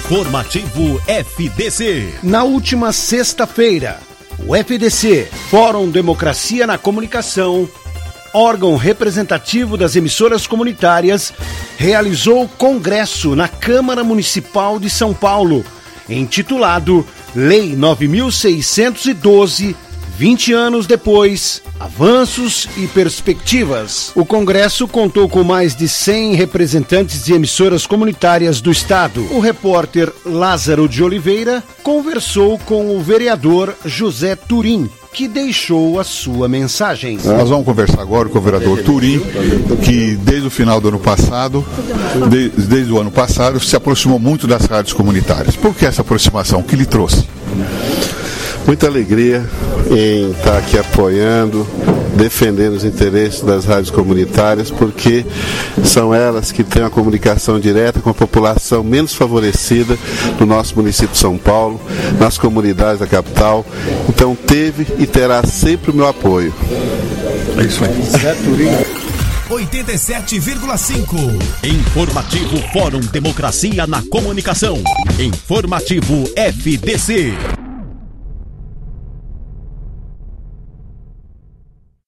Informativo FDC. Na última sexta-feira, o FDC, Fórum Democracia na Comunicação, órgão representativo das emissoras comunitárias, realizou congresso na Câmara Municipal de São Paulo, intitulado Lei 9.612, 20 anos depois, avanços e perspectivas. O congresso contou com mais de 100 representantes de emissoras comunitárias do estado. O repórter Lázaro de Oliveira conversou com o vereador José Turim, que deixou a sua mensagem. Nós vamos conversar agora com o vereador Turim, que desde o final do ano passado, desde o ano passado, se aproximou muito das rádios comunitárias. Por que essa aproximação? O que lhe trouxe? Muita alegria em estar aqui apoiando, defendendo os interesses das rádios comunitárias, porque são elas que têm a comunicação direta com a população menos favorecida do nosso município de São Paulo, nas comunidades da capital. Então teve e terá sempre o meu apoio. É isso aí. 87,5. Informativo Fórum Democracia na Comunicação. Informativo FDC.